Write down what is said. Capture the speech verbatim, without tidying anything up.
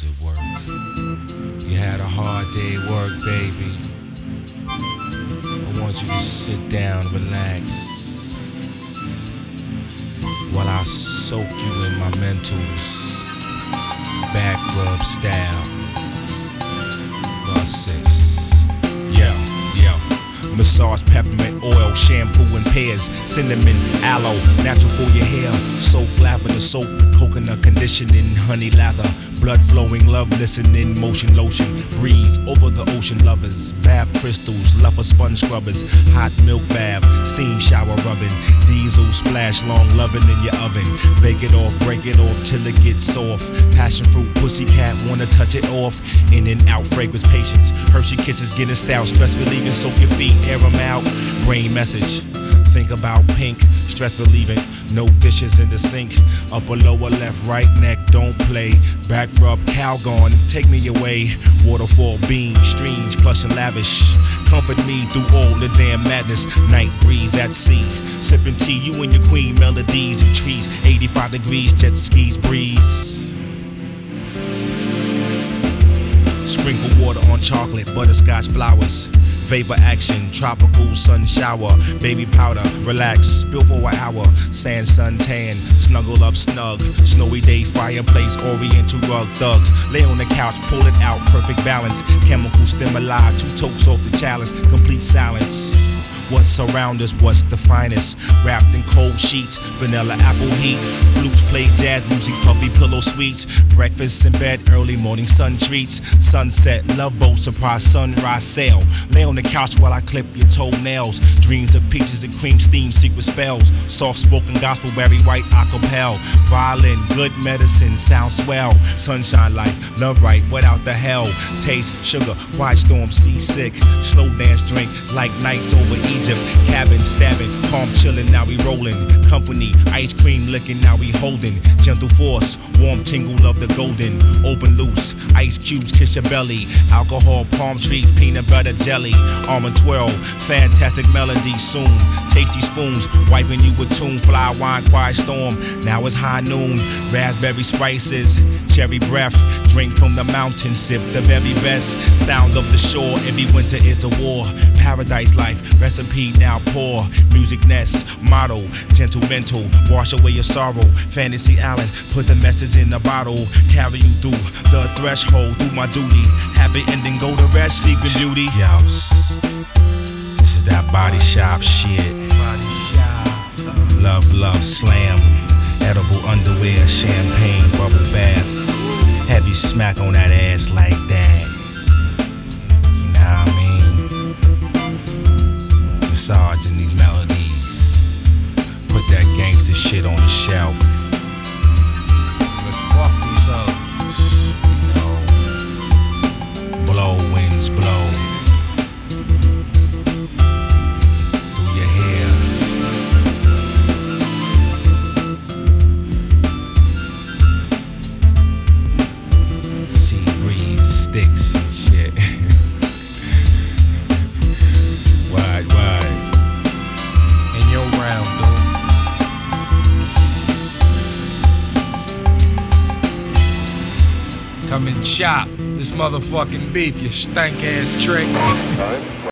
was at work. You had a hard day at work, baby. I want you to sit down, relax, while I soak you in my mentals, back rub style. Bus six, yeah, yeah. Massage, peppermint oil, shampoo and pears, cinnamon, aloe, natural for your hair. Soap, lavender soap, coconut conditioning, honey lather, blood flowing, love listening, motion lotion, breeze over the ocean lovers, bath crystals, lover sponge scrubbers, hot milk bath, steam shower rubbing, diesel splash, long loving in your oven. Bake it off, break it off till it gets soft. Passion fruit, pussycat, wanna touch it off. In and out, fragrance, patience. Hershey kisses, getting style, stress relieving, soak your feet, air them out. Brain message. Think about pink, stress relieving, no dishes in the sink. Upper, lower, left, right, neck, don't play. Back rub, Calgon, take me away. Waterfall, beam, streams, plush and lavish. Comfort me through all the damn madness. Night breeze at sea, sipping tea, you and your queen, melodies and trees. eighty-five degrees, jet skis, breeze. Sprinkle water on chocolate, butterscotch flowers. Vapor action, tropical sun shower, baby powder, relax, spill for an hour, sand, sun tan, snuggle up snug, snowy day, fireplace, oriental rug, thugs, lay on the couch, pull it out, perfect balance, chemical stimuli, two tokes off the chalice, complete silence. What's around us, what's the finest? Wrapped in cold sheets, vanilla apple heat. Flutes play jazz music, puffy pillow sweets. Breakfast in bed, early morning sun treats. Sunset, love boat, surprise sunrise sail. Lay on the couch while I clip your toenails. Dreams of peaches and cream, steam, secret spells. Soft spoken gospel, Barry White, acapella. Violin, good medicine, sound swell. Sunshine life, love right, without the hell. Taste, sugar, quiet storm, seasick. Slow dance drink, like nights over Egypt, cabin stabbing, calm chillin', now we rollin'. Company, ice cream licking, now we holding. Gentle force, warm tingle of the golden. Open loose, ice cubes kiss your belly. Alcohol, palm trees, peanut butter jelly. Almond twirl, fantastic melody soon. Tasty spoons, wiping you with tune. Fly wine, quiet storm, now it's high noon. Raspberry spices, cherry breath. Drink from the mountain, sip the very best. Sound of the shore, every winter is a war. Paradise life, recipe now pour. Music nest, motto, gentle mental. Wash away your sorrow, fantasy island. Put the message in a bottle. Carry you through the threshold, do my duty. Happy ending, go to rest, sleeping beauty. Yo, this is that body shop shit. Body shop. Love, love, slam. Edible underwear, champagne, bubble bath. Heavy smack on that ass like that. You know what I mean? Massage in these melodies. Put that gangster shit on the shelf. But fuck these hoes. You know, blow, winds blow. Through your hair. Sea breeze, sticks and shit. Wide, wide. In your round, dude. Come and chop this motherfucking beef, you stank ass trick.